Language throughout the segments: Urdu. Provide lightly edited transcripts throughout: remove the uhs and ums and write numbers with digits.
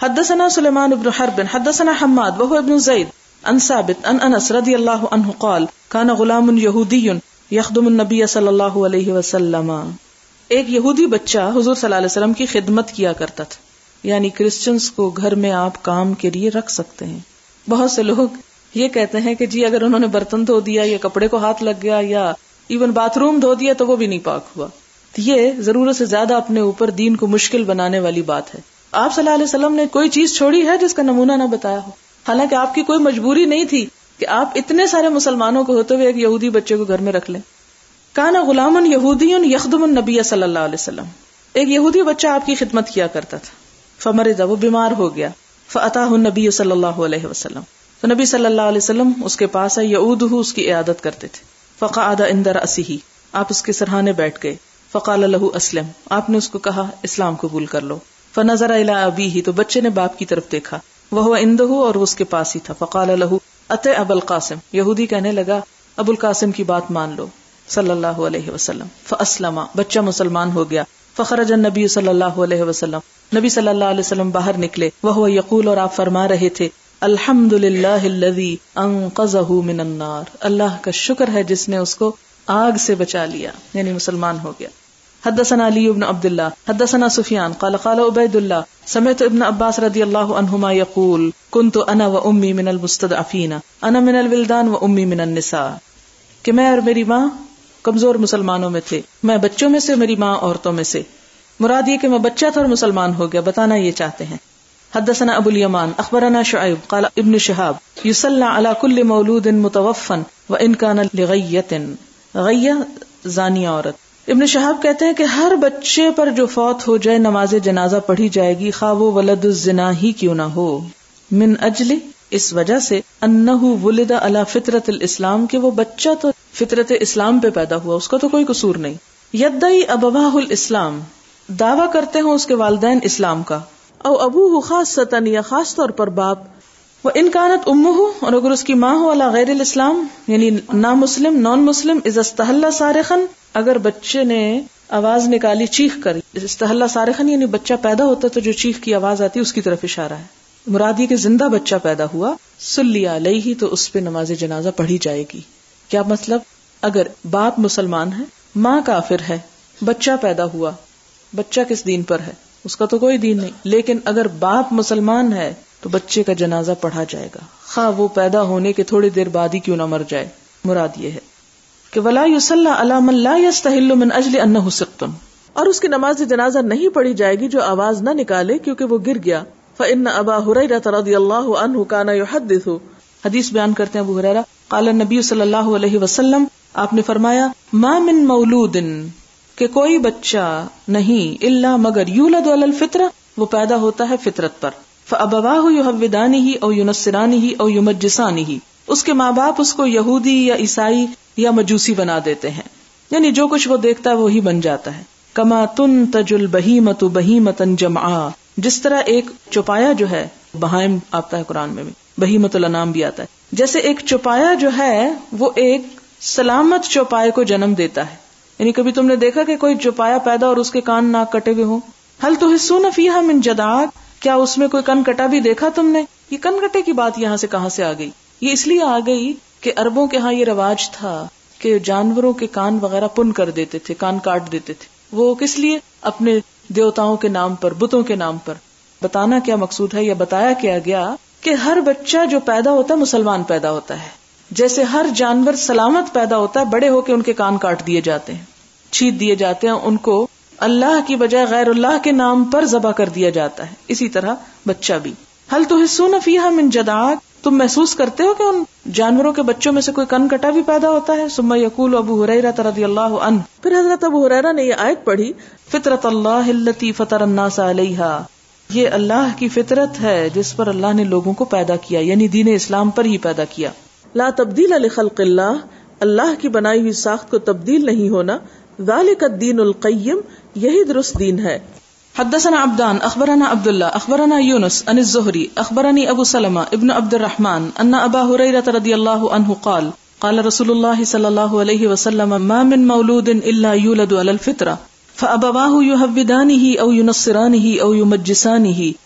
حدثنا سلیمان بن حرب حدثنا حماد وهو ابن زید عن ثابت عن انس رضی اللہ عنہ قال كان غلام یہودی یخدم النبی صلی اللہ علیہ وسلم. ایک یہودی بچہ حضور صلی اللہ علیہ وسلم کی خدمت کیا کرتا تھا. یعنی کرسچنز کو گھر میں آپ کام کے لیے رکھ سکتے ہیں. بہت سے لوگ یہ کہتے ہیں کہ جی اگر انہوں نے برتن دھو دیا یا کپڑے کو ہاتھ لگ گیا یا ایون باتھ روم دھو دیا تو وہ بھی نہیں پاک ہوا. تو یہ ضرورت سے زیادہ اپنے اوپر دین کو مشکل بنانے والی بات ہے. آپ صلی اللہ علیہ وسلم نے کوئی چیز چھوڑی ہے جس کا نمونہ نہ بتایا ہو. حالانکہ آپ کی کوئی مجبوری نہیں تھی کہ آپ اتنے سارے مسلمانوں کو ہوتے ہوئے ایک یہودی بچے کو گھر میں رکھ لیں. کانا غلام یہودی یخدم النبی صلی اللہ علیہ وسلم. ایک یہودی بچہ آپ کی خدمت کیا کرتا تھا. فمرض، وہ بیمار ہو گیا. فاتاہ النبی صلی اللہ علیہ وسلم، تو نبی صلی اللہ علیہ وسلم اس کے پاس آئے. یعودہ، اس کی عیادت کرتے تھے. فقعد عند رأسہ، آپ اس کے سرہانے بیٹھ گئے. فقال له اسلم، آپ نے اس کو کہا اسلام قبول کر لو. فنظر الى ابیہ، تو بچے نے باپ کی طرف دیکھا. وهو عنده، اور وہ اس کے پاس ہی تھا. فقال له اطع ابا القاسم، یہودی کہنے لگا ابو القاسم کی بات مان لو صلی اللہ علیہ وسلم. فاسلم، بچہ مسلمان ہو گیا. فخرج النبی صلی اللہ علیہ وسلم، نبی صلی اللہ علیہ وسلم باہر نکلے. وهو یقول، اور آپ فرما رہے تھے الحمدللہ الذی انقذہ من النار، اللہ کا شکر ہے جس نے اس کو آگ سے بچا لیا، یعنی مسلمان ہو گیا. حدثنا علی بن عبد اللہ حدثنا سفیان قال قال عبید اللہ سمعت ابن عباس رضی اللہ عنہما یقول کنت انا و امی من المستضعفین انا من الولدان و امی من النساء، کہ میں اور میری ماں کمزور مسلمانوں میں تھے، میں بچوں میں سے، میری ماں عورتوں میں سے. مراد یہ کہ میں بچہ تھا اور مسلمان ہو گیا، بتانا یہ چاہتے ہیں. حدثنا ابو الیمان اخبرنا شعیب قال ابن شہاب یصلی علی کل مولود متوفا وان کان لغیۃ، غیہ زانیہ عورت. ابن شہاب کہتے ہیں کہ ہر بچے پر جو فوت ہو جائے نماز جنازہ پڑھی جائے گی، خواہ وہ ولد الزنا ہی کیوں نہ ہو. من اجل، اس وجہ سے، انہ ولد علی فطرت الاسلام، کہ وہ بچہ تو فطرت اسلام پہ پیدا ہوا، اس کا تو کوئی قصور نہیں. یدعی ابواہ الاسلام، دعویٰ کرتے ہوں اس کے والدین اسلام کا. او ابوہ خاصتاً، یا خاص طور پر باپ. وہ ان کانت امہ، اور اگر اس کی ماں ہو علی غیر الاسلام، یعنی نامسلم، نان مسلم، اذا استحل صارخا، اگر بچے نے آواز نکالی چیخ کر. استحل صارخا یعنی بچہ پیدا ہوتا تو جو چیخ کی آواز آتی اس کی طرف اشارہ ہے. مراد یہ کہ زندہ بچہ پیدا ہوا، صلی علیہ، تو اس پہ نماز جنازہ پڑھی جائے گی. کیا مطلب؟ اگر باپ مسلمان ہے، ماں کافر ہے، بچہ پیدا ہوا، بچہ کس دین پر ہے؟ اس کا تو کوئی دین نہیں. لیکن اگر باپ مسلمان ہے تو بچے کا جنازہ پڑھا جائے گا، خواہ وہ پیدا ہونے کے تھوڑی دیر بعد ہی کیوں نہ مر جائے. مراد یہ ہے کہ ولا یصلی علی من لا یستحل من اجل انہ سقط، اور اس کی نماز جنازہ نہیں پڑھی جائے گی جو آواز نہ نکالے کیونکہ وہ گر گیا. فإن ابا ہریرہ رضی اللہ عنہ کان یحدث، حدیث بیان کرتے ہیں ابو ہریرہ، قال النبی صلی اللہ علیہ وسلم، آپ نے فرمایا ما من مولود، کہ کوئی بچہ نہیں، الا مگر یولد علی الفطرہ، وہ پیدا ہوتا ہے فطرت پر. فابواہ یہودانہ او ینصرانہ او یمجسانہ، اس کے ماں باپ اس کو یہودی یا عیسائی یا مجوسی بنا دیتے ہیں، یعنی جو کچھ وہ دیکھتا ہے وہی بن جاتا ہے. کما تنتج البہیمۃ بہیمۃ جمعاء، جس طرح ایک چوپایا جو ہے، بہائم آتا ہے قرآن میں بھی، بہیمۃ الانام بھی آتا ہے، جیسے ایک چوپایا جو ہے وہ ایک سلامت چوپائے کو جنم دیتا ہے. یعنی کبھی تم نے دیکھا کہ کوئی چوپایا پیدا اور اس کے کان ناک کٹے ہوئے ہوں؟ حل تحسون فیہا من جدعاء، کیا اس میں کوئی کن کٹا بھی دیکھا تم نے؟ یہ کن کٹے کی بات یہاں سے کہاں سے آ گئی؟ یہ اس لیے آ گئی کہ عربوں کے ہاں یہ رواج تھا کہ جانوروں کے کان وغیرہ پن کر دیتے تھے، کان کاٹ دیتے تھے. وہ کس لیے؟ اپنے دیوتاؤں کے نام پر، بتوں کے نام پر. بتانا کیا مقصود ہے، یا بتایا کیا گیا کہ ہر بچہ جو پیدا ہوتا ہے مسلمان پیدا ہوتا ہے. جیسے ہر جانور سلامت پیدا ہوتا ہے، بڑے ہو کے ان کے کان کاٹ دیے جاتے ہیں، چھید دیے جاتے ہیں، ان کو اللہ کی بجائے غیر اللہ کے نام پر ذبح کر دیا جاتا ہے. اسی طرح بچہ بھی. حل تحسون فیہا من جدعاء، تم محسوس کرتے ہو کہ ان جانوروں کے بچوں میں سے کوئی کن کٹا بھی پیدا ہوتا ہے. ثم یقول ابو ہریرہ رضی اللہ عنہ، پھر حضرت ابو ہریرہ نے یہ آیت پڑھی، فطرت اللہ التی فطر الناس علیہا، یہ اللہ کی فطرت ہے جس پر اللہ نے لوگوں کو پیدا کیا، یعنی دین اسلام پر ہی پیدا کیا. لا تبدیل لخلق اللہ، اللہ کی بنائی ہوئی ساخت کو تبدیل نہیں ہونا. ذالک الدین القیم، یہی درست دین ہے. حدثنا عبدان اخبرنا عبد اللہ اخبرنا یونس عن الزہری اخبرنی ابو سلمہ ابن عبد الرحمن ان ابا ہریرہ رضی اللہ عنہ قال قال رسول اللہ صلی اللہ علیہ وسلم ما من مولود الا یولد علی الفطرہ فابواہ یہودانہ او ینصرانہ او یمجسانہ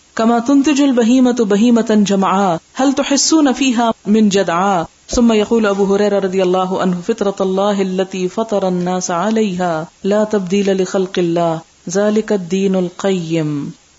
كما تنتج البهيمة بهيمة جمعاء هل تحسون فيها من جدعاء. ثم يقول ابو هريرة رضي الله عنه فطرة الله التي فطر الناس عليها لا تبديل لخلق الله ذلك الدين القيم.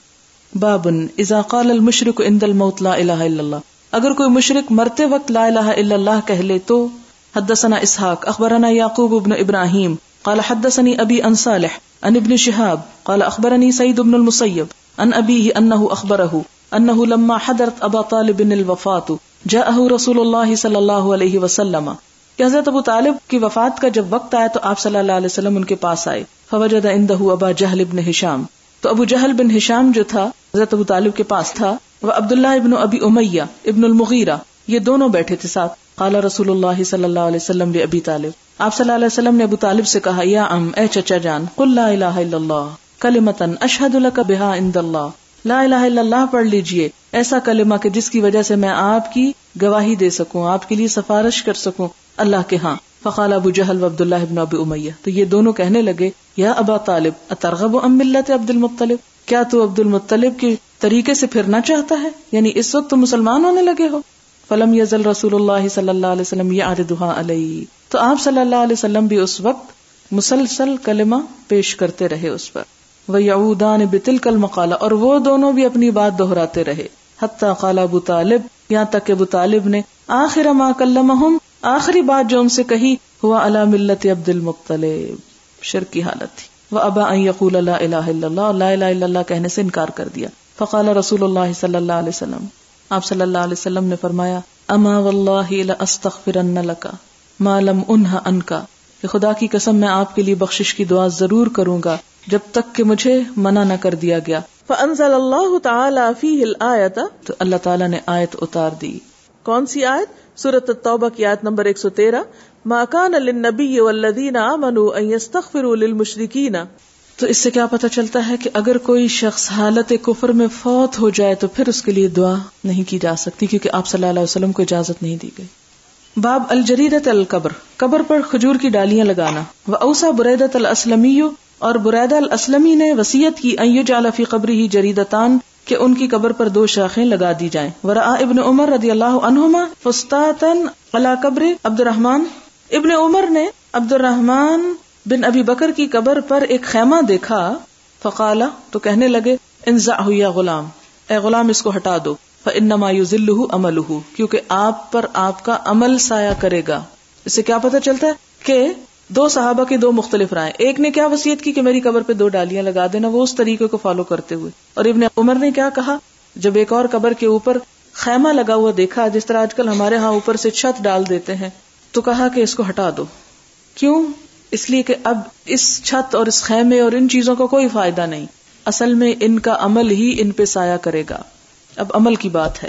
باب اذا قال المشرك عند الموت لا الہ الا اللہ. اگر کوئی مشرک مرتے وقت لا الہ الا اللہ کہہ لے تو. حدثنا اسحاق اخبرنا یعقوب بن ابراہیم قال حدثني ابي عن صالح عن ابن شهاب قال اخبرني سعيد بن المسيب عن ابيه انه اخبره انه لما حضرت ابا طالب الوفاة جاءه رسول اللہ صلی اللہ علیہ وسلم. کہ حضرت ابو طالب کی وفات کا جب وقت آیا تو آپ صلی اللہ علیہ وسلم ان کے پاس آئے. فوجد عنده ابا جہل بن ہشام. تو ابو جہل بن ہشام جو تھا حضرت ابو طالب کے پاس تھا. وہ عبداللہ ابن ابی امیہ ابن المغیرہ یہ دونوں بیٹھے تھے ساتھ. قال رسول اللہ صلی اللہ علیہ وسلم لابی طالب. آپ صلی اللہ علیہ وسلم نے ابو طالب سے کہا یا اے چچا جان قل لا الہ الا اللہ کلمۃ اشہد لک بہا عند اللہ. لا الہ الا اللہ پڑھ لیجئے ایسا کلمہ کہ جس کی وجہ سے میں آپ کی گواہی دے سکوں, آپ کے لیے سفارش کر سکوں اللہ کے ہاں. فقال ابو جہل و عبداللہ ابن ابی امیہ. تو یہ دونوں کہنے لگے یا ابا طالب اترغب عن ملت عبد المطلب. کیا تو عبد المطلب کے طریقے سے پھرنا چاہتا ہے, یعنی اس وقت تو مسلمان ہونے لگے ہو. فلم یزل رسول اللہ صلی اللہ علیہ وسلم یعرضها علیہ. تو آپ صلی اللہ علیہ وسلم بھی اس وقت مسلسل کلمہ پیش کرتے رہے اس پر. وَيَعُودَانِ بِتِلْكَ الْمَقَالَةِ. اور وہ دونوں بھی اپنی بات دہراتے رہے. حتی قال ابو طالب یہاں تک کہ ابو طالب نے آخر ما کلمہم آخری بات جو ان سے کہی ہوا علی ملت عبد المطلب, شرک کی حالت تھی. وَأَبَى أَن يَقُولَ لَا إِلَهَ إِلَّا اللَّهُ, لا الہ الا اللہ کہنے سے انکار کر دیا. فقال رسول اللہ صلی اللہ علیہ وسلم. آپ صلی اللہ علیہ وسلم نے فرمایا اما واللہ لأستغفرن لک ما لم انہ عنک. کہ خدا کی قسم میں آپ کے لیے بخشش کی دعا ضرور کروں گا جب تک کہ مجھے منع نہ کر دیا گیا. فانزل اللہ تعالی فیہ الآیت. تو اللہ تعالی نے آیت اتار دی. کون سی آیت؟ سورۃ التوبہ کی آیت نمبر 113. ما کان للنبی والذین آمنوا ان یستغفروا للمشرکین. تو اس سے کیا پتہ چلتا ہے کہ اگر کوئی شخص حالت کفر میں فوت ہو جائے تو پھر اس کے لیے دعا نہیں کی جا سکتی, کیونکہ آپ صلی اللہ علیہ وسلم کو اجازت نہیں دی گئی. باب الجریدۃ القبر, قبر پر کھجور کی ڈالیاں لگانا. واوصى بریدۃ الاسلمی, اور بریدہ الاسلمی نے وصیت کی ان یجعل فی قبرہ جریدتان, کہ ان کی قبر پر 2 شاخیں لگا دی جائیں. ورأى ابن عمر رضی اللہ عنہما فسطاطا علی قبر عبد الرحمن. ابن عمر نے عبد الرحمن بن ابی بکر کی قبر پر ایک خیمہ دیکھا. فقال, تو کہنے لگے انزعه یا غلام, اے غلام اس کو ہٹا دو. فانما یذلہ عملہ, کیونکہ آپ پر آپ کا عمل سایہ کرے گا. اس سے کیا پتہ چلتا ہے کہ 2 صحابہ کی 2 مختلف رائے. ایک نے کیا وصیت کی کہ میری قبر پہ 2 ڈالیاں لگا دینا, وہ اس طریقے کو فالو کرتے ہوئے. اور ابن عمر نے کیا کہا, جب ایک اور قبر کے اوپر خیمہ لگا ہوا دیکھا, جس طرح آج کل ہمارے ہاں اوپر سے چھت ڈال دیتے ہیں, تو کہا کہ اس کو ہٹا دو. کیوں؟ اس لیے کہ اب اس چھت اور اس خیمے اور ان چیزوں کو کوئی فائدہ نہیں, اصل میں ان کا عمل ہی ان پہ سایہ کرے گا. اب عمل کی بات ہے.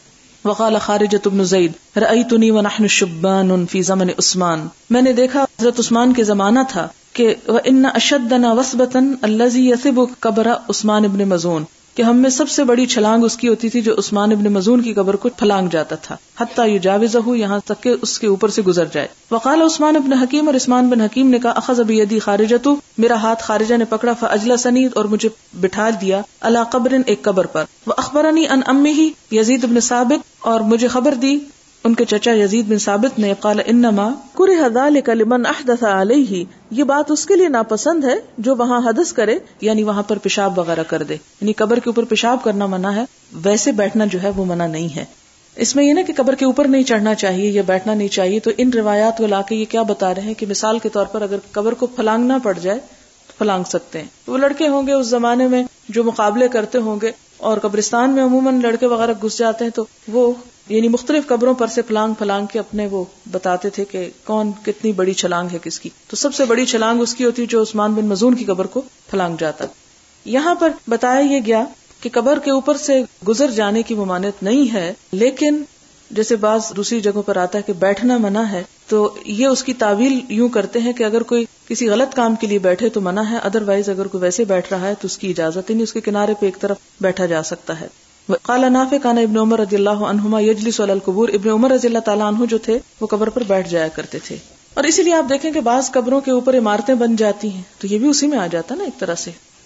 وقال خارجۃ بن زید رأیتنی ونحن شبان فی زمن عثمان. میں نے دیکھا حضرت عثمان کے زمانہ تھا کہ وَإِنَّ أَشَدَّنَا وَثْبَةً الَّذِي يَثِبُ قَبْرَ عثمان ابن مظعون, کہ ہم میں سب سے بڑی چھلانگ اس کی ہوتی تھی جو عثمان ابن مظعون کی قبر کو پھلانگ جاتا تھا. حتی یجاوزہ, یہاں تک کہ اس کے اوپر سے گزر جائے. وقال عثمان ابن حکیم, اور عثمان بن حکیم نے کہا اخذ بیدی خارجۃ, میرا ہاتھ خارجہ نے پکڑا. فاجلسنی, اور مجھے بٹھا دیا. علی قبر, ایک قبر پر. واخبرنی عن امہ یزید بن ثابت, اور مجھے خبر دی ان کے چچا یزید بن ثابت نے. قال انما کرہ ذلک لمن احدث علیہ, یہ بات اس کے لیے ناپسند ہے جو وہاں حدث کرے, یعنی وہاں پر پیشاب وغیرہ کر دے. یعنی قبر کے اوپر پیشاب کرنا منع ہے, ویسے بیٹھنا جو ہے وہ منع نہیں ہے. اس میں یہ نا کہ قبر کے اوپر نہیں چڑھنا چاہیے یا بیٹھنا نہیں چاہیے. تو ان روایات کو لا کے یہ کیا بتا رہے ہیں کہ مثال کے طور پر اگر قبر کو پھلانگنا پڑ جائے تو پھلانگ سکتے ہیں. وہ لڑکے ہوں گے اس زمانے میں جو مقابلے کرتے ہوں گے, اور قبرستان میں عموماً لڑکے وغیرہ گھس جاتے ہیں, تو وہ یعنی مختلف قبروں پر سے پھلانگ کے اپنے وہ بتاتے تھے کہ کون کتنی بڑی چھلانگ ہے کس کی. تو سب سے بڑی چھلانگ اس کی ہوتی جو عثمان بن مظعون کی قبر کو پھلانگ جاتا. یہاں پر بتایا یہ گیا کہ قبر کے اوپر سے گزر جانے کی ممانعت نہیں ہے, لیکن جیسے بعض دوسری جگہوں پر آتا ہے کہ بیٹھنا منع ہے, تو یہ اس کی تعویل یوں کرتے ہیں کہ اگر کوئی کسی غلط کام کے لیے بیٹھے تو منع ہے, ادروائز اگر کوئی ویسے بیٹھ رہا ہے تو اس کی اجازت نہیں, اس کے کنارے پہ ایک طرف بیٹھا جا سکتا ہے. قال نافع کان ابن عمر رضی اللہ عنہما یجلس علی القبور, ابن عمر رضی اللہ تعالیٰ عنہ جو تھے وہ قبر پر بیٹھ جایا کرتے تھے. اور اسی لیے آپ دیکھیں کہ بعض قبروں کے اوپر عمارتیں بن جاتی ہیں, تو یہ بھی اسی میں آ جاتا نا ایک طرح سے.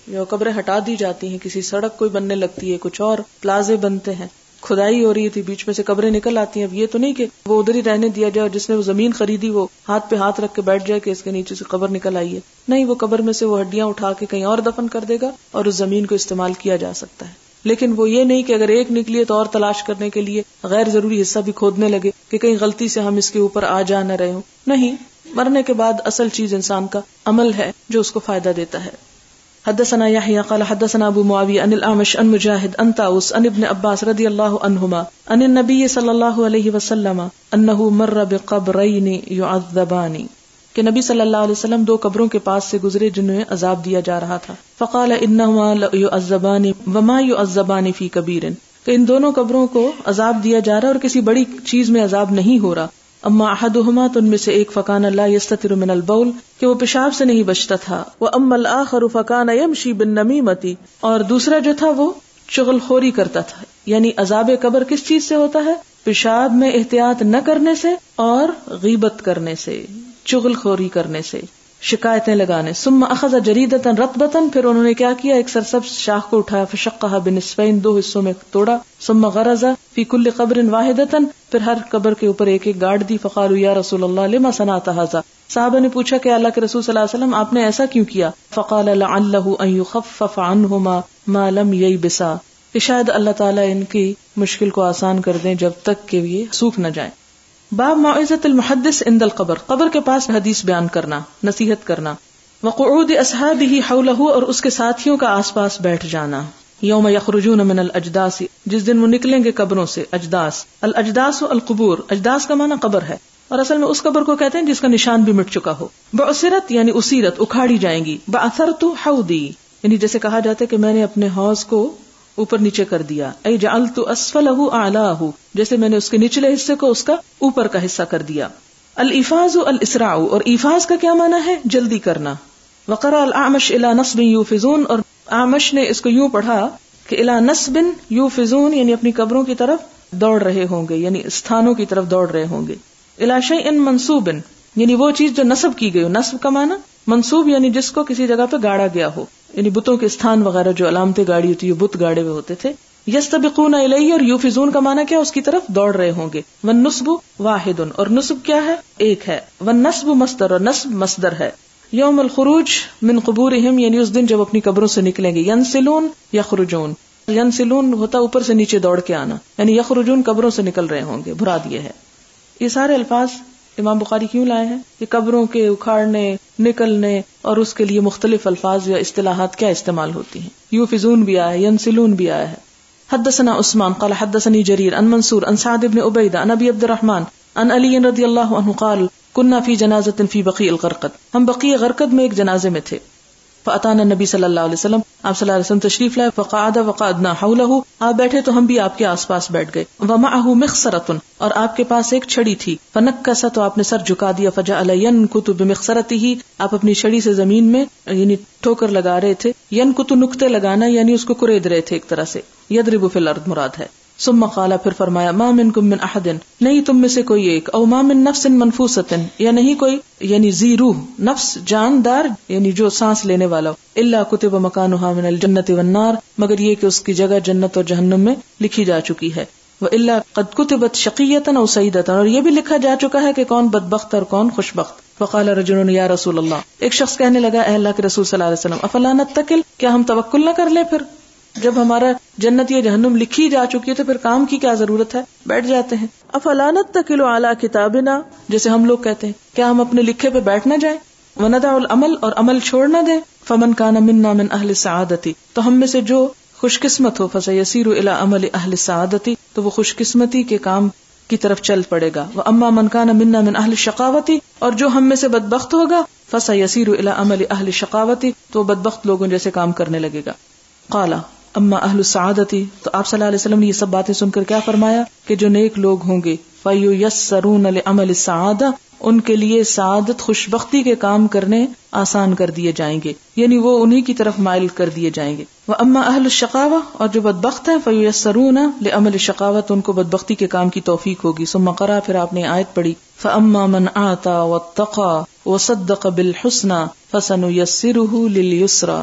یا قبریں ہٹا دی جاتی ہیں، کسی سڑک کوئی بننے لگتی ہے، کچھ اور پلازے بنتے ہیں، کھدائی ہو رہی تھی، بیچ میں سے قبریں نکل آتی ہیں. اب یہ تو نہیں کہ وہ ادھر ہی رہنے دیا جائے، اور جس نے وہ زمین خریدی وہ ہاتھ پہ ہاتھ رکھ کے بیٹھ جائے کہ اس کے نیچے سے قبر نکل آئی ہے. نہیں، وہ قبر میں سے وہ ہڈیاں اٹھا کے کہیں اور دفن کر دے گا اور اس زمین کو استعمال کیا جا سکتا ہے. لیکن وہ یہ نہیں کہ اگر ایک نکلی ہے تو اور تلاش کرنے کے لیے غیر ضروری حصہ بھی کھودنے لگے کہ کہیں غلطی سے ہم اس کے اوپر آ جا نہ رہے ہوں. نہیں، مرنے کے بعد اصل چیز انسان کا عمل ہے جو اس کو فائدہ دیتا ہے. حدثنا يحيى قال حدثنا ابو معاوية عن الأعمش عن مجاهد عن طاووس عن ابن عباس رضي الله عنهما عن النبي صلى الله عليه وسلم انه مر بقبرين يعذبان کہ نبی صلی اللہ علیہ وسلم دو قبروں کے پاس سے گزرے جنہیں عذاب دیا جا رہا تھا. فقال انهما يعذبان وما يعذبان في كبير کہ ان دونوں قبروں کو عذاب دیا جا رہا ہے اور کسی بڑی چیز میں عذاب نہیں ہو رہا. اما احدهما تو ان میں سے ایک فکان لا یستتر من البول کہ وہ پیشاب سے نہیں بچتا تھا. واما الاخر فکان یمشی بالنمیمۃ اور دوسرا جو تھا وہ چغل خوری کرتا تھا. یعنی عذاب قبر کس چیز سے ہوتا ہے؟ پیشاب میں احتیاط نہ کرنے سے اور غیبت کرنے سے، چغل خوری کرنے سے، شکایتیں لگانے. ثم اخذ جریدۃ رطبۃ پھر انہوں نے کیا کیا، ایک سرسبز شاخ کو اٹھایا، فشقها بنصفین دو حصوں میں توڑا. ثم غرز فی کل قبر واحدۃ پھر ہر قبر کے اوپر ایک ایک گاڑ دی. فقالوا یا رسول اللہ لما صنعت هذا صحابہ نے پوچھا کہ اللہ کے رسول صلی اللہ علیہ وسلم آپ نے ایسا کیوں کیا؟ فقال لعله ان يخفف عنهما ما لم ييبسا کہ شاید اللہ تعالیٰ ان کی مشکل کو آسان کر دیں جب تک کہ یہ سوکھ نہ جائیں. باب موعظۃ المحدث عند القبر قبر کے پاس حدیث بیان کرنا، نصیحت کرنا. وقعود اصحابہ حولہ اور اس کے ساتھیوں کا آس پاس بیٹھ جانا. یوم یخرجون من الاجداث جس دن وہ نکلیں گے قبروں سے. اجداث الاجداث القبور، اجداث کا معنی قبر ہے اور اصل میں اس قبر کو کہتے ہیں جس کا نشان بھی مٹ چکا ہو. بعثرت یعنی اسیرت، اکھاڑی جائیں گی. بعثرت حوضی یعنی جیسے کہا جاتا ہے کہ میں نے اپنے حوض کو اوپر نیچے کر دیا. ای جعلت اسفلہ اعلاہ جیسے میں نے اس کے نچلے حصے کو اس کا اوپر کا حصہ کر دیا. الافاظ الاسراع اور ایفاز کا کیا معنی ہے؟ جلدی کرنا. وقرأ الاعمش الى نصب یوفزون اور اعمش نے اس کو یوں پڑھا کہ الى نصب یوفزون یعنی اپنی قبروں کی طرف دوڑ رہے ہوں گے، یعنی استھانوں کی طرف دوڑ رہے ہوں گے. الى شیء منصوب یعنی وہ چیز جو نصب کی گئی ہو. نصب کا معنی منصوب یعنی جس کو کسی جگہ پہ گاڑا گیا ہو، یعنی بتوں کے استھان وغیرہ جو علامتیں گاڑی ہوتی ہے بت گاڑے ہوئے ہوتے تھے. یستبقون الیہ اور یوفزون کا معنی کیا؟ اس کی طرف دوڑ رہے ہوں گے. والنصب واحد اور نصب کیا ہے؟ ایک ہے. والنصب مصدر اور نصب مصدر ہے. یوم الخروج من قبورہم یعنی اس دن جب اپنی قبروں سے نکلیں گے. ینسلون یخرجون، ینسلون ہوتا اوپر سے نیچے دوڑ کے آنا، یعنی یخرجون قبروں سے نکل رہے ہوں گے. مراد یہ ہے. یہ سارے الفاظ امام بخاری کیوں لائے ہیں؟ کہ قبروں کے اکھاڑنے، نکلنے اور اس کے لیے مختلف الفاظ یا اصطلاحات کیا استعمال ہوتی ہیں. یوفزون بھی آیا ہے، ینسلون بھی آیا ہے. حدثنا عثمان قال حدثني جرير عن منصور عن سعد بن عبيدة عن ابي عبد الرحمن عن علي رضي الله عنه قال كنا في جنازة في بقيع الغرقد ہم بقیع غرقد میں ایک جنازے میں تھے. فاتانا النبی صلی اللہ علیہ وسلم آپ صلی اللہ علیہ وسلم تشریف لائے. فقعد وقعدنا حوله آپ بیٹھے تو ہم بھی آپ کے آس پاس بیٹھ گئے. ومعه مخصرة اور آپ کے پاس ایک چھڑی تھی. فنکس تو آپ نے سر جھکا دیا. فجعل ينكت بمخصرته آپ اپنی چھڑی سے زمین میں یعنی ٹھوکر لگا رہے تھے. ينكت نقطے لگانا یعنی اس کو کورید رہے تھے ایک طرح سے. يضرب في الارض مراد ہے. ثم قال پھر فرمایا ما منکم من احد نہیں تم میں سے کوئی ایک، او ما من نفس منفوسۃ یا نہیں کوئی یعنی ذی روح نفس جاندار یعنی جو سانس لینے والا ہو، الا کتب مکانها من الجنۃ والنار مگر یہ کہ اس کی جگہ جنت اور جہنم میں لکھی جا چکی ہے. والا قد کتبت شقیۃ او سعیدۃ اور یہ بھی لکھا جا چکا ہے کہ کون بدبخت اور کون خوشبخت. فقال رجل یا رسول اللہ ایک شخص کہنے لگا اے اللہ کے رسول صلی اللہ علیہ وسلم افلا نتکل کیا ہم توکل نہ کر لیں؟ پھر جب ہمارا جنت یا جہنم لکھی جا چکی ہے تو پھر کام کی کیا ضرورت ہے، بیٹھ جاتے ہیں. افلا نتکل علی کتابنا جیسے ہم لوگ کہتے ہیں کیا ہم اپنے لکھے پہ بیٹھ نہ جائیں. وندع العمل اور عمل چھوڑ نہ دیں. فمن کان منا من اہل السعادۃ تو ہم میں سے جو خوش قسمت ہو فسیسیر الی عمل اہل السعادۃ تو وہ خوش قسمتی کے کام کی طرف چل پڑے گا. واما من کان منا من اہل الشقاوۃ اور جو ہم میں سے بدبخت ہوگا فسیسیر الی عمل اہل الشقاوۃ تو بدبخت لوگوں جیسے کام کرنے لگے گا. قال اما اہل السعادتی تو آپ صلی اللہ علیہ وسلم نے یہ سب باتیں سن کر کیا فرمایا کہ جو نیک لوگ ہوں گے فیسرون لعمل السعادہ ان کے لیے سعادت خوشبختی کے کام کرنے آسان کر دیے جائیں گے، یعنی وہ انہی کی طرف مائل کر دیے جائیں گے. واما اہل الشقاوہ اور جو بدبخت ہیں فیسرون لعمل الشقاوۃ ان کو بدبختی کے کام کی توفیق ہوگی. ثم قرأ پھر آپ نے آیت پڑھی فاما من آتا واتقى وصدق بالحسنى فسنيسره لليسرى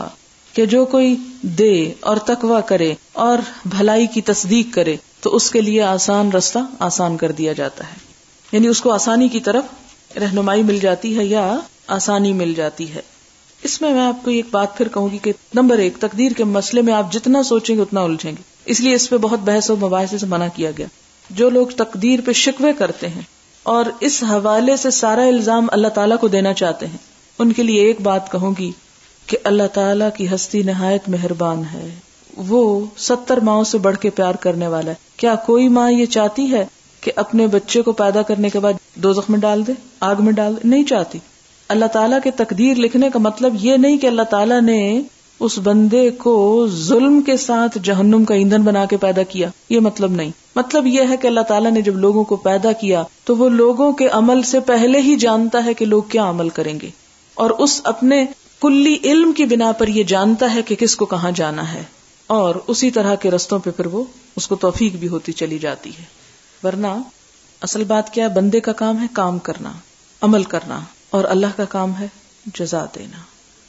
کہ جو کوئی دے اور تقویٰ کرے اور بھلائی کی تصدیق کرے تو اس کے لیے آسان رستہ آسان کر دیا جاتا ہے، یعنی اس کو آسانی کی طرف رہنمائی مل جاتی ہے یا آسانی مل جاتی ہے. اس میں آپ کو ایک بات پھر کہوں گی کہ نمبر 1، تقدیر کے مسئلے میں آپ جتنا سوچیں گے اتنا الجھیں گے، اس لیے اس پہ بہت بحث و مباحثے سے منع کیا گیا. جو لوگ تقدیر پہ شکوے کرتے ہیں اور اس حوالے سے سارا الزام اللہ تعالیٰ کو دینا چاہتے ہیں، ان کے لیے ایک بات کہوں گی کہ اللہ تعالیٰ کی ہستی نہایت مہربان ہے. وہ 70 ماؤں سے بڑھ کے پیار کرنے والا ہے. کیا کوئی ماں یہ چاہتی ہے کہ اپنے بچے کو پیدا کرنے کے بعد دوزخ میں ڈال دے، آگ میں ڈال دے؟ نہیں چاہتی. اللہ تعالیٰ کے تقدیر لکھنے کا مطلب یہ نہیں کہ اللہ تعالیٰ نے اس بندے کو ظلم کے ساتھ جہنم کا ایندھن بنا کے پیدا کیا، یہ مطلب نہیں. مطلب یہ ہے کہ اللہ تعالیٰ نے جب لوگوں کو پیدا کیا تو وہ لوگوں کے عمل سے پہلے ہی جانتا ہے کہ لوگ کیا عمل کریں گے، اور اس اپنے کلی علم کی بنا پر یہ جانتا ہے کہ کس کو کہاں جانا ہے، اور اسی طرح کے رستوں پہ پھر وہ اس کو توفیق بھی ہوتی چلی جاتی ہے. ورنہ اصل بات کیا ہے؟ بندے کا کام ہے کام کرنا، عمل کرنا، اور اللہ کا کام ہے جزا دینا.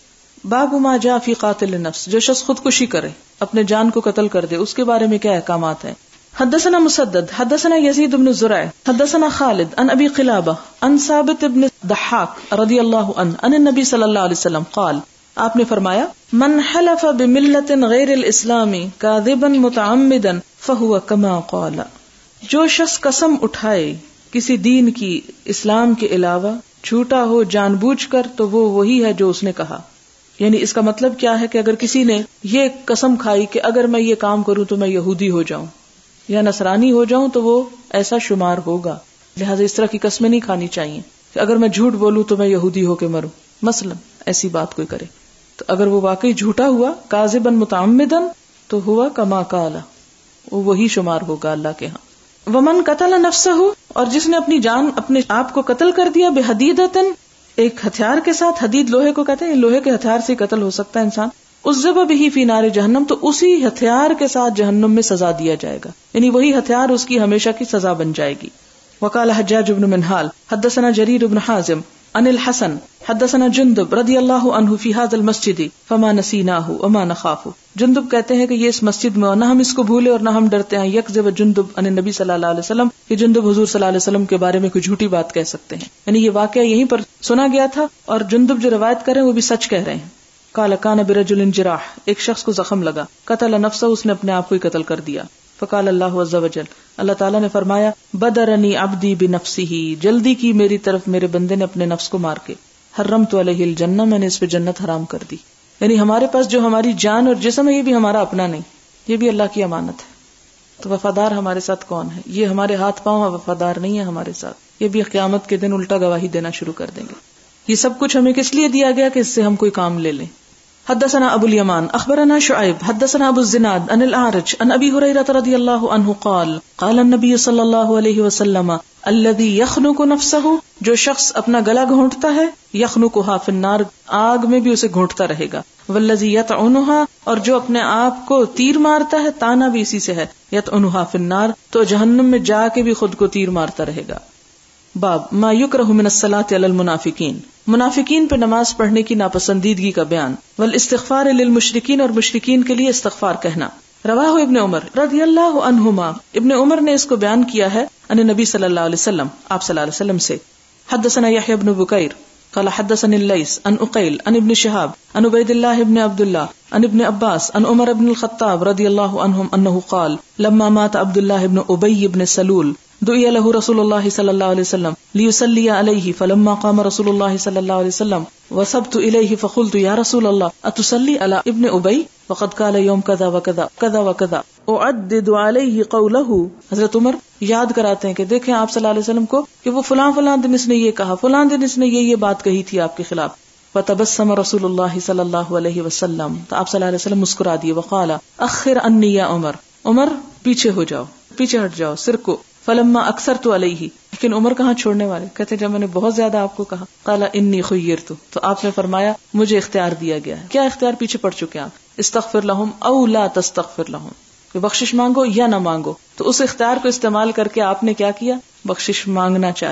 باب ما جاء فی قاتل النفس، جو شخص خودکشی کرے، اپنے جان کو قتل کر دے، اس کے بارے میں کیا احکامات ہیں. حدثنا مسدد حدثنا یزید بن زرع حدثنا خالد عن ابی قلابہ عن ثابت بن ضحاک رضی اللہ عنہ عن النبی صلی اللہ علیہ وسلم قال، آپ نے فرمایا من حلف بملت غیر الاسلام کاذبا متعمدا فہو کما قال، جو شخص قسم اٹھائے کسی دین کی اسلام کے علاوہ جھوٹا ہو جان بوجھ کر تو وہ وہی ہے جو اس نے کہا. یعنی اس کا مطلب کیا ہے کہ اگر کسی نے یہ قسم کھائی کہ اگر میں یہ کام کروں تو میں یہودی ہو جاؤں یا نصرانی ہو جاؤں تو وہ ایسا شمار ہوگا. لہٰذا اس طرح کی قسمیں نہیں کھانی چاہیے کہ اگر میں جھوٹ بولوں تو میں یہودی ہو کے مروں، مثلا ایسی بات کوئی کرے تو اگر وہ واقعی جھوٹا ہوا کاذبا متعمدا تو ہوا کما قال، وہ وہی شمار ہوگا اللہ کے ہاں. ومن قتل نفسہ، اور جس نے اپنی جان اپنے آپ کو قتل کر دیا بحدیدتن، ایک ہتھیار کے ساتھ، حدید لوہے کو کہتے ہیں، لوہے کے ہتھیار سے قتل ہو سکتا ہے انسان، عذب بہ فی نار جہنم، تو اسی ہتھیار کے ساتھ جہنم میں سزا دیا جائے گا، یعنی وہی ہتھیار اس کی ہمیشہ کی سزا بن جائے گی. وقال حجاج بن منہال حدثنا جریر بن حازم عن الحسن حدثنا جندب رضی اللہ عنہ فی ھذا المسجد فما نسیناہ وما نخاف. جندب کہتے ہیں کہ یہ اس مسجد میں، اور نہ ہم اس کو بھولے اور نہ ہم ڈرتے ہیں. یکذب جندب عن النبی صلی اللہ علیہ وسلم، کہ جندب حضور صلی اللہ علیہ وسلم کے بارے میں کوئی جھوٹی بات کہہ سکتے ہیں، یعنی یہ واقعہ یہیں پر سنا گیا تھا اور جندب جو روایت کر رہے ہیں وہ بھی سچ کہہ رہے ہیں. قال کان برجل جراح، ایک شخص کو زخم لگا، قتل نفسہ، اس نے اپنے آپ کو ہی قتل کر دیا. فقال اللہ عز وجل، اللہ تعالیٰ نے فرمایا بدرنی عبدی بنفسہ، جلدی کی میری طرف میرے بندے نے اپنے نفس کو مار کے. حرمت علیہ الجنہ، میں نے اس پہ جنت حرام کر دی. یعنی ہمارے پاس جو ہماری جان اور جسم ہے یہ بھی ہمارا اپنا نہیں، یہ بھی اللہ کی امانت ہے. تو وفادار ہمارے ساتھ کون ہے؟ یہ ہمارے ہاتھ پاؤں وفادار نہیں ہے ہمارے ساتھ، یہ بھی قیامت کے دن الٹا گواہی دینا شروع کر دیں گے. یہ سب کچھ ہمیں کس لیے دیا گیا کہ اس سے ہم کوئی کام لے لیں. حدثنا ابو الیمان اخبرنا شعیب حدثنا ابو الزناد عن الاعرج عن ابی ہریرہ رضی اللہ عنہ قال قال النبی صلی اللہ علیہ وسلم الذی یخنق نفسہ، جو شخص اپنا گلا گھونٹتا ہے، یخنقھا فی النار، آگ میں بھی اسے گھونٹتا رہے گا. والذی یطعنھا، اور جو اپنے آپ کو تیر مارتا ہے، تانا بھی اسی سے ہے، یطعنھا فی النار، تو جہنم میں جا کے بھی خود کو تیر مارتا رہے گا. باب ما یکرہ من الصلاۃ علی المنافقین، منافقین پہ نماز پڑھنے کی ناپسندیدگی کا بیان. والاستغفار للمشرکین، اور مشرکین کے لیے استغفار کہنا. رواہ ابن عمر رضی اللہ عنہما، ابن عمر نے اس کو بیان کیا ہے ان نبی صلی اللہ علیہ وسلم، آپ صلی اللہ علیہ وسلم سے. حدثنا یحیی بن بکیر قال حدثني الليث عن عقيل عن ابن شهاب عن عبيد الله بن عبد الله عن ابن عباس عن عمر بن الخطاب رضي الله عنهم انه قال لما مات عبد الله بن ابي بن سلول دعي له رسول الله صلى الله عليه وسلم ليصلي عليه فلما قام رسول الله صلى الله عليه وسلم وصبت اليه فقلت يا رسول الله اتصلي على ابن ابي وقد قال يوم كذا وكذا كذا وكذا اعدد عليه قوله. حضرت عمر یاد کراتے ہیں کہ دیکھیں آپ صلی اللہ علیہ وسلم کو کہ وہ فلاں فلاں دن اس نے یہ کہا، فلاں دن اس نے یہ بات کہی تھی آپ کے خلاف. فتبسم رسول اللہ صلی اللہ علیہ وسلم، تو آپ صلی اللہ علیہ وسلم مسکرا دیے. وقال اخر انی یا عمر، عمر پیچھے ہو جاؤ، پیچھے ہٹ جاؤ سر کو. فلما اکثرت علیہ، لیکن عمر کہاں چھوڑنے والے، کہتے جب میں نے بہت زیادہ آپ کو کہا. قال انی خیرت، تو آپ نے فرمایا مجھے اختیار دیا گیا ہے. کیا اختیار؟ پیچھے پڑ چکے آپ. استغفر لہم او لا تستغفر لہم، کہ بخشش مانگو یا نہ مانگو. تو اس اختیار کو استعمال کر کے آپ نے کیا کیا؟ بخشش مانگنا چاہیے.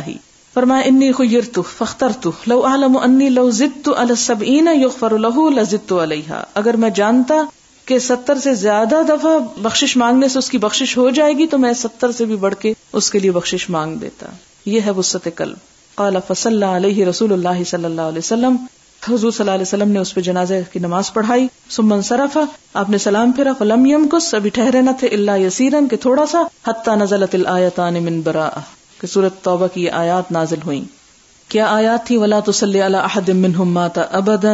فرمایا انی خیرت فاخترت لو اعلم انی لو زدت علی 70 یغفر له لزدت علیہا، اگر میں جانتا کہ 70 سے زیادہ دفعہ بخشش مانگنے سے اس کی بخشش ہو جائے گی تو میں 70 سے بھی بڑھ کے اس کے لیے بخشش مانگ دیتا. یہ ہے وسعت قلب. قال فصلی علیہ رسول اللہ صلی اللہ علیہ وسلم، حضور صلی اللہ علیہ وسلم نے اس پہ جنازے کی نماز پڑھائی. ثم انصرف، آپ نے سلام پھیرا. فلم یمکث، ابھی ٹھہرے نہ تھے، الا یسیرا، کہ تھوڑا سا، حتی نزلت الآیتان من براءہ، کہ سورۃ توبہ کی یہ آیات نازل ہوئیں. کیا آیات تھی؟ ولا تصلی علی احد منہم مات ابدا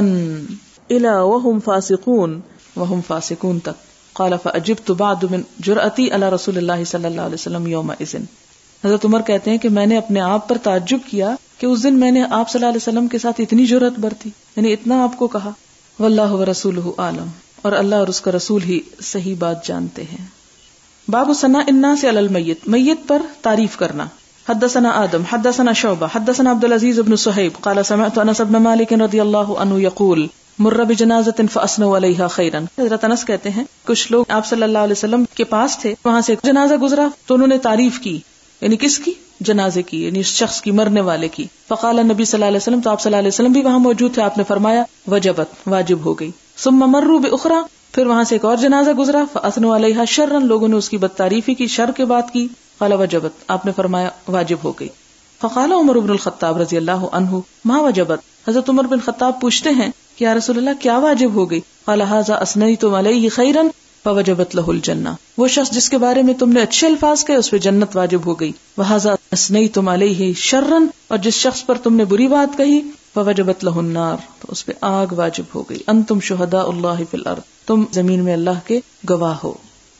الا وهم فاسقون، وهم فاسقون تک. قال فاجبت بعد من جرأتی علی رسول اللہ صلی اللہ علیہ وسلم یومئذ. حضرت عمر کہتے ہیں کہ میں نے اپنے آپ پر تعجب کیا کہ اس دن میں نے آپ صلی اللہ علیہ وسلم کے ساتھ اتنی جرأت برتی، یعنی اتنا آپ کو کہا. واللہ ورسولہ عالم، اور اللہ اور اس کا رسول ہی صحیح بات جانتے ہیں. باب ثناء الناس علی المیت، میت پر تعریف کرنا. حدثنا آدم حدثنا شعبہ حدثنا عبد العزیز بن صہیب قال سمعت انس بن مالک رضی اللہ عنہ یقول مر بجنازۃ فاثنوا علیہا خیرا. حضرت انس کہتے ہیں کچھ لوگ آپ صلی اللہ علیہ وسلم کے پاس تھے، وہاں سے جنازہ گزرا تو انہوں نے تعریف کی، یعنی کس کی؟ جنازے کی، یعنی اس شخص کی، مرنے والے کی. فقال نبی صلی اللہ علیہ وسلم، تو آپ صلی اللہ علیہ وسلم بھی وہاں موجود تھے، آپ نے فرمایا وجبت، واجب ہو گئی. ثم مروا باخرى، پھر وہاں سے ایک اور جنازہ گزرا. فاثنوا علیہا شرا، لوگوں نے اس کی بد تعریفی کی، شر کے بات کی. قال وجبت، آپ نے فرمایا واجب ہو گئی. فقال عمر بن الخطاب رضی اللہ عنہ ما وجبت، حضرت عمر بن خطاب پوچھتے ہیں کہ یا رسول اللہ کیا واجب ہو گئی؟ قال ھذا اثنیتم علیہ خیرا فوجبت لہ الجنہ، وہ شخص جس کے بارے میں تم نے اچھے الفاظ کہے اس پہ جنت واجب ہو گئی. وھذا اثنیتم علیہ شرا، اور جس شخص پر تم نے بری بات کہی فوجبت لہ النار، تو اس پہ آگ واجب ہو گئی. انتم شہداء اللہ فی الارض، تم زمین میں اللہ کے گواہ ہو.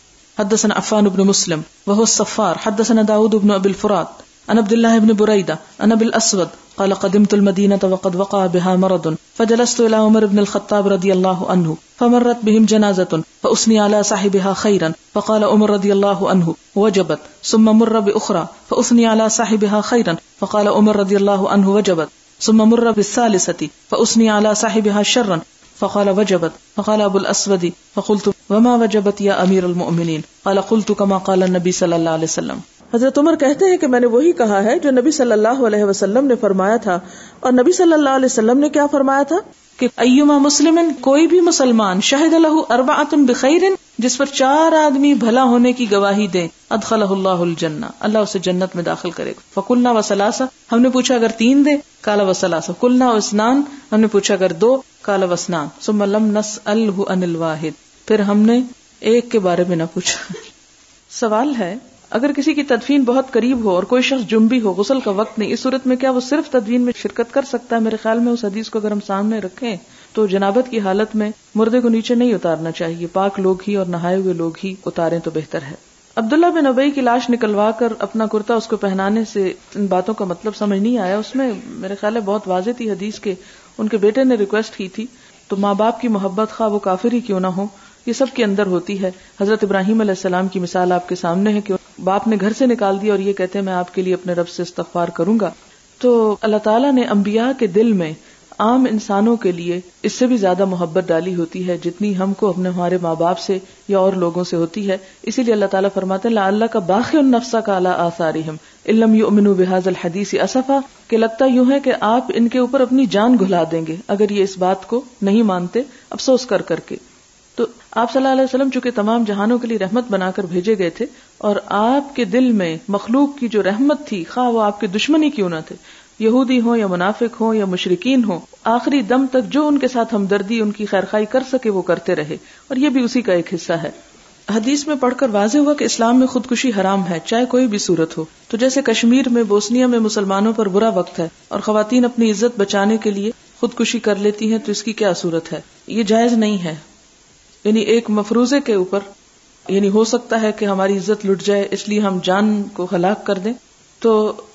حدثنا عفان بن مسلم وهو الصفار حدثنا داود بن ابي الفرات عن عبد الله بن بريدة عن ابي الاسود قال قدمت المدينة وقد وقع بها مرض فجلست الى عمر بن الخطاب رضي الله عنه فمرت بهم جنازة فاثني على صاحبها خيرا فقال عمر رضي الله عنه وجبت. ثم مر باخرى فاثني على صاحبها خيرا فقال عمر رضي الله عنه وجبت. ثم مر بالثالثة فاثني على صاحبها شرا فقال وجبت. فقال ابو الاسود فقلت وما وجبت یا امیر المؤمنین؟ قال قلت كما قال النبی صلی اللہ علیہ وسلم. حضرت عمر کہتے ہیں کہ میں نے وہی کہا ہے جو نبی صلی اللہ علیہ وسلم نے فرمایا تھا. اور نبی صلی اللہ علیہ وسلم نے کیا فرمایا تھا کہ ایما مسلم، کوئی بھی مسلمان، شہد لہ اربعۃ بخیر، جس پر 4 آدمی بھلا ہونے کی گواہی دیں، ادخلہ اللہ الجنہ، اللہ اسے جنت میں داخل کرے گا. فقلنا وثلاثہ، ہم نے پوچھا اگر 3 دے؟ قال وثلاثہ. قلنا واثنان، ہم نے پوچھا اگر 2؟ قال واثنان. ثم لم نسألہ عن الواحد، پھر ہم نے ایک کے بارے میں نہ پوچھا. سوال ہے اگر کسی کی تدفین بہت قریب ہو اور کوئی شخص جنبی ہو، غسل کا وقت نہیں، اس صورت میں کیا وہ صرف تدفین میں شرکت کر سکتا ہے؟ میرے خیال میں اس حدیث کو اگر ہم سامنے رکھیں تو جنابت کی حالت میں مردے کو نیچے نہیں اتارنا چاہیے، پاک لوگ ہی اور نہائے ہوئے لوگ ہی اتاریں تو بہتر ہے. عبداللہ بن ابی کی لاش نکلوا کر اپنا کرتا اس کو پہنانے سے ان باتوں کا مطلب سمجھ نہیں آیا. اس میں میرے خیال ہے بہت واضح تھی حدیث کے، ان کے بیٹے نے ریکویسٹ کی تھی، تو ماں باپ کی محبت خواہ وہ کافر ہی کیوں نہ ہو، یہ سب کے اندر ہوتی ہے. حضرت ابراہیم علیہ السلام کی مثال آپ کے سامنے ہے کہ باپ نے گھر سے نکال دیا اور یہ کہتے ہیں میں آپ کے لیے اپنے رب سے استغفار کروں گا. تو اللہ تعالیٰ نے انبیاء کے دل میں عام انسانوں کے لیے اس سے بھی زیادہ محبت ڈالی ہوتی ہے جتنی ہم کو اپنے ہمارے ماں باپ سے یا اور لوگوں سے ہوتی ہے. اسی لیے اللہ تعالیٰ فرماتے ہیں لعلک باخع نفسک علی آثارہم ان لم یؤمنوا بہذا الحدیث اسفا، کہ لگتا یوں ہے کہ آپ ان کے اوپر اپنی جان گھلا دیں گے اگر یہ اس بات کو نہیں مانتے افسوس کر کر کے. تو آپ صلی اللہ علیہ وسلم چونکہ تمام جہانوں کے لیے رحمت بنا کر بھیجے گئے تھے، اور آپ کے دل میں مخلوق کی جو رحمت تھی، خواہ وہ آپ کے دشمن ہی کیوں نہ تھے، یہودی ہوں یا منافق ہوں یا مشرکین ہوں، آخری دم تک جو ان کے ساتھ ہمدردی، ان کی خیرخواہی کر سکے وہ کرتے رہے، اور یہ بھی اسی کا ایک حصہ ہے. حدیث میں پڑھ کر واضح ہوا کہ اسلام میں خودکشی حرام ہے، چاہے کوئی بھی صورت ہو. تو جیسے کشمیر میں، بوسنیا میں مسلمانوں پر برا وقت ہے اور خواتین اپنی عزت بچانے کے لیے خودکشی کر لیتی ہیں، تو اس کی کیا صورت ہے؟ یہ جائز نہیں ہے. یعنی ایک مفروضے کے اوپر، یعنی ہو سکتا ہے کہ ہماری عزت لٹ جائے اس لیے ہم جان کو ہلاک کر دیں، تو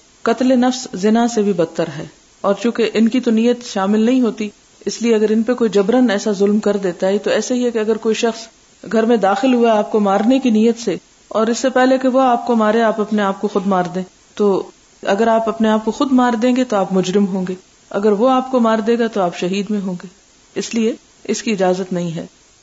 قتل نفس زنا سے بھی بدتر ہے. اور چونکہ ان کی تو نیت شامل نہیں ہوتی، اس لیے اگر ان پہ کوئی جبرن ایسا ظلم کر دیتا ہے، تو ایسے ہی ہے کہ اگر کوئی شخص گھر میں داخل ہوا آپ کو مارنے کی نیت سے، اور اس سے پہلے کہ وہ آپ کو مارے آپ اپنے آپ کو خود مار دیں، تو اگر آپ اپنے آپ کو خود مار دیں گے تو آپ مجرم ہوں گے، اگر وہ آپ کو مار دے گا تو آپ شہید میں ہوں گے. اس لیے اس کی اجازت نہیں ہے.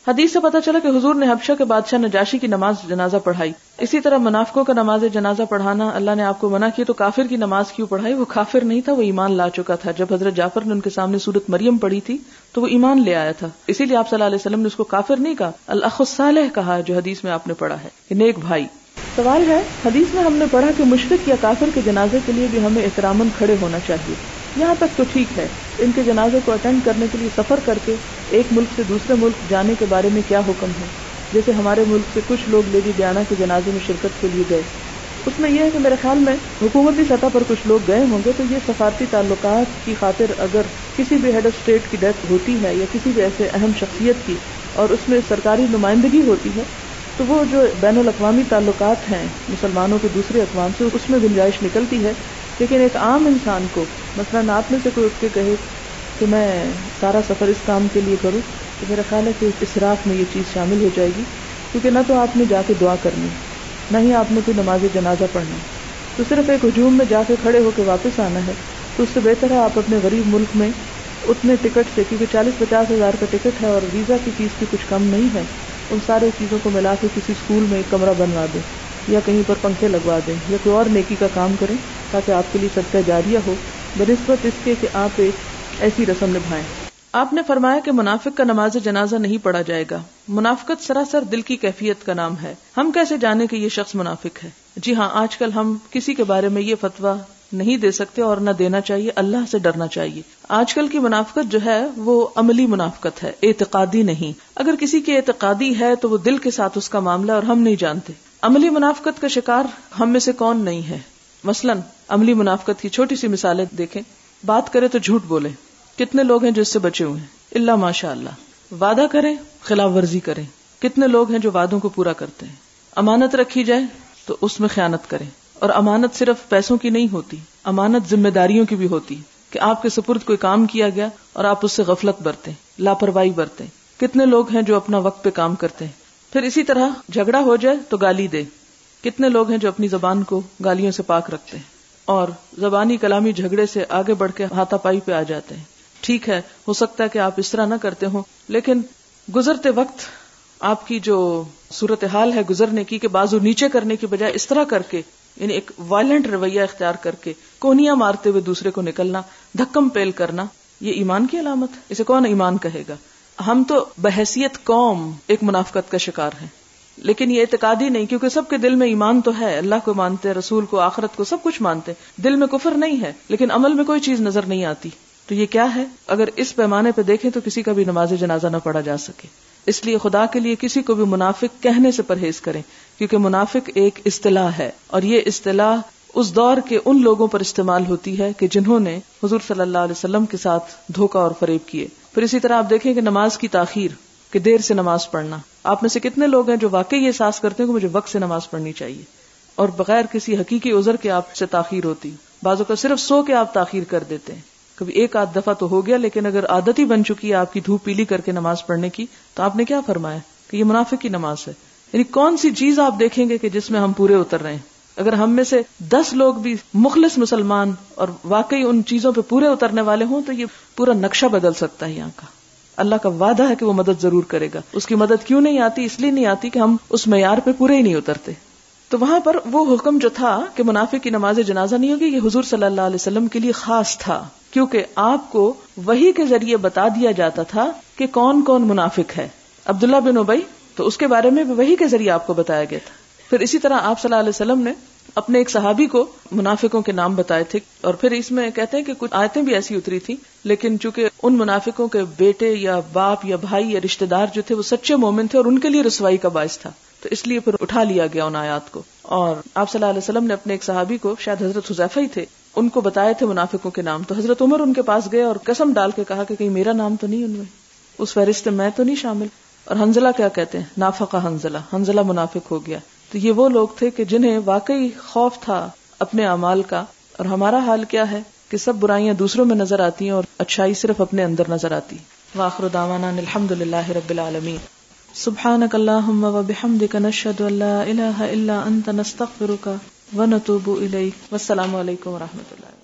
حدیث سے پتہ چلا کہ حضور نے حبشہ کے بادشاہ نجاشی کی نماز جنازہ پڑھائی. اسی طرح منافقوں کا نماز جنازہ پڑھانا اللہ نے آپ کو منع کیا، تو کافر کی نماز کیوں پڑھائی؟ وہ کافر نہیں تھا، وہ ایمان لا چکا تھا. جب حضرت جعفر نے ان کے سامنے سورۃ مریم پڑھی تھی تو وہ ایمان لے آیا تھا، اسی لیے آپ صلی اللہ علیہ وسلم نے اس کو کافر نہیں کہا، الاخ الصالح کہا، جو حدیث میں آپ نے پڑھا ہے کہ نیک بھائی. سوال ہے، حدیث میں ہم نے پڑھا کہ مشرک یا کافر کے جنازے کے لیے بھی ہمیں احتراماً کھڑے ہونا چاہیے. یہاں تک تو ٹھیک ہے، ان کے جنازے کو اٹینڈ کرنے کے لیے سفر کر کے ایک ملک سے دوسرے ملک جانے کے بارے میں کیا حکم ہے؟ جیسے ہمارے ملک سے کچھ لوگ لیڈی ڈیانا کے جنازے میں شرکت کے لیے گئے. اس میں یہ ہے کہ میرے خیال میں حکومتی سطح پر کچھ لوگ گئے ہوں گے، تو یہ سفارتی تعلقات کی خاطر اگر کسی بھی ہیڈ آف اسٹیٹ کی ڈیتھ ہوتی ہے یا کسی بھی ایسے اہم شخصیت کی اور اس میں سرکاری نمائندگی ہوتی ہے، تو وہ جو بین الاقوامی تعلقات ہیں مسلمانوں کے دوسرے اقوام سے، اس میں گنجائش نکلتی ہے. لیکن ایک عام انسان کو مثلاً آپ میں سے کوئی اٹھ کے کہے کہ میں سارا سفر اس کام کے لیے کروں، تو میرا خیال ہے کہ اسراف میں یہ چیز شامل ہو جائے گی، کیونکہ نہ تو آپ نے جا کے دعا کرنی، نہ ہی آپ نے کوئی نماز جنازہ پڑھنا، تو صرف ایک ہجوم میں جا کے کھڑے ہو کے واپس آنا ہے. تو اس سے بہتر ہے آپ اپنے غریب ملک میں اتنے ٹکٹ سے، کیونکہ 40-50 ہزار کا ٹکٹ ہے اور ویزا کی فیس بھی کچھ کم نہیں ہے، ان سارے چیزوں کو ملا کے کسی اسکول میں ایک کمرہ بنوا دیں یا کہیں پر پنکھے لگوا دیں یا کوئی اور نیکی کا کام کریں تاکہ آپ کے لیے صدقہ جاریہ ہو، بنسبت اس کے کہ آپ ایک ایسی رسم نبھائیں. آپ نے فرمایا کہ منافق کا نماز جنازہ نہیں پڑھا جائے گا. منافقت سراسر دل کی کیفیت کا نام ہے. ہم کیسے جانیں کہ یہ شخص منافق ہے؟ جی ہاں، آج کل ہم کسی کے بارے میں یہ فتویٰ نہیں دے سکتے اور نہ دینا چاہیے، اللہ سے ڈرنا چاہیے. آج کل کی منافقت جو ہے وہ عملی منافقت ہے، اعتقادی نہیں. اگر کسی کی اعتقادی ہے تو وہ دل کے ساتھ اس کا معاملہ اور ہم نہیں جانتے. عملی منافقت کا شکار ہم میں سے کون نہیں ہے؟ مثلاً عملی منافقت کی چھوٹی سی مثالیں دیکھیں. بات کرے تو جھوٹ بولے، کتنے لوگ ہیں جو اس سے بچے ہوئے ہیں؟ اللہ ماشاء اللہ. وعدہ کریں، خلاف ورزی کریں، کتنے لوگ ہیں جو وعدوں کو پورا کرتے ہیں؟ امانت رکھی جائے تو اس میں خیانت کریں. اور امانت صرف پیسوں کی نہیں ہوتی، امانت ذمہ داریوں کی بھی ہوتی کہ آپ کے سپرد کوئی کام کیا گیا اور آپ اس سے غفلت برتیں، لاپرواہی برتیں. کتنے لوگ ہیں جو اپنا وقت پہ کام کرتے ہیں. پھر اسی طرح جھگڑا ہو جائے تو گالی دے. کتنے لوگ ہیں جو اپنی زبان کو گالیوں سے پاک رکھتے ہیں اور زبانی کلامی جھگڑے سے آگے بڑھ کے ہاتھا پائی پہ آ جاتے ہیں. ٹھیک ہے، ہو سکتا ہے کہ آپ اس طرح نہ کرتے ہوں، لیکن گزرتے وقت آپ کی جو صورتحال ہے گزرنے کی کہ بازو نیچے کرنے کی بجائے اس طرح کر کے، یعنی ایک وائلنٹ رویہ اختیار کر کے کونیاں مارتے ہوئے دوسرے کو نکلنا، دھکم پیل کرنا، یہ ایمان کی علامت ہے. اسے کون ایمان کہے گا؟ ہم تو بحیثیت قوم ایک منافقت کا شکار ہیں، لیکن یہ اعتقادی نہیں، کیونکہ سب کے دل میں ایمان تو ہے، اللہ کو مانتے، رسول کو، آخرت کو، سب کچھ مانتے، دل میں کفر نہیں ہے، لیکن عمل میں کوئی چیز نظر نہیں آتی. تو یہ کیا ہے؟ اگر اس پیمانے پہ دیکھیں تو کسی کا بھی نماز جنازہ نہ پڑھا جا سکے. اس لیے خدا کے لیے کسی کو بھی منافق کہنے سے پرہیز کریں، کیونکہ منافق ایک اصطلاح ہے، اور یہ اصطلاح اس دور کے ان لوگوں پر استعمال ہوتی ہے کہ جنہوں نے حضور صلی اللہ علیہ وسلم کے ساتھ دھوکہ اور فریب کیے. پھر اسی طرح آپ دیکھیں کہ نماز کی تاخیر، کہ دیر سے نماز پڑھنا. آپ میں سے کتنے لوگ ہیں جو واقعی یہ احساس کرتے ہیں کہ مجھے وقت سے نماز پڑھنی چاہیے اور بغیر کسی حقیقی عذر کے آپ سے تاخیر ہوتی؟ بعضوں کا صرف سو کے آپ تاخیر کر دیتے ہیں. کبھی ایک آدھ دفعہ تو ہو گیا، لیکن اگر عادت ہی بن چکی ہے آپ کی دھوپ پیلی کر کے نماز پڑھنے کی، تو آپ نے کیا فرمایا کہ یہ منافق کی نماز ہے. یعنی کون سی چیز آپ دیکھیں گے کہ جس میں ہم پورے اتر رہے ہیں؟ اگر ہم میں سے 10 لوگ بھی مخلص مسلمان اور واقعی ان چیزوں پہ پورے اترنے والے ہوں تو یہ پورا نقشہ بدل سکتا ہے یہاں کا. اللہ کا وعدہ ہے کہ وہ مدد ضرور کرے گا. اس کی مدد کیوں نہیں آتی؟ اس لیے نہیں آتی کہ ہم اس معیار پہ پورے ہی نہیں اترتے. تو وہاں پر وہ حکم جو تھا کہ منافق کی نماز جنازہ نہیں ہوگی، یہ حضور صلی اللہ علیہ وسلم کے لیے خاص تھا، کیونکہ آپ کو وحی کے ذریعے بتا دیا جاتا تھا کہ کون کون منافق ہے. عبداللہ بن ابی، تو اس کے بارے میں وحی کے ذریعے آپ کو بتایا گیا تھا. پھر اسی طرح آپ صلی اللہ علیہ وسلم نے اپنے ایک صحابی کو منافقوں کے نام بتائے تھے، اور پھر اس میں کہتے ہیں کہ کچھ آیتیں بھی ایسی اتری تھی، لیکن چونکہ ان منافقوں کے بیٹے یا باپ یا بھائی یا رشتہ دار جو تھے وہ سچے مومن تھے اور ان کے لیے رسوائی کا باعث تھا، تو اس لیے پھر اٹھا لیا گیا ان آیات کو. اور آپ صلی اللہ علیہ وسلم نے اپنے ایک صحابی کو، شاید حضرت حذیفہ ہی تھے، ان کو بتائے تھے منافقوں کے نام. تو حضرت عمر ان کے پاس گئے اور قسم ڈال کے کہا کہ کہیں میرا نام تو نہیں ان میں، اس فہرست میں تو نہیں شامل. اور حنزلہ کیا کہتے ہیں؟ نافقہ حنزلہ، حنزلہ منافق ہو گیا. تو یہ وہ لوگ تھے کہ جنہیں واقعی خوف تھا اپنے اعمال کا. اور ہمارا حال کیا ہے کہ سب برائیاں دوسروں میں نظر آتی ہیں اور اچھائی صرف اپنے اندر نظر آتی. وآخر دعوانا الحمدللہ رب العالمین. سبحانک اللہم وبحمدک نشہد ان لا الہ الا انت نستغفرک ونتوب الیک. والسلام علیکم ورحمۃ اللہ.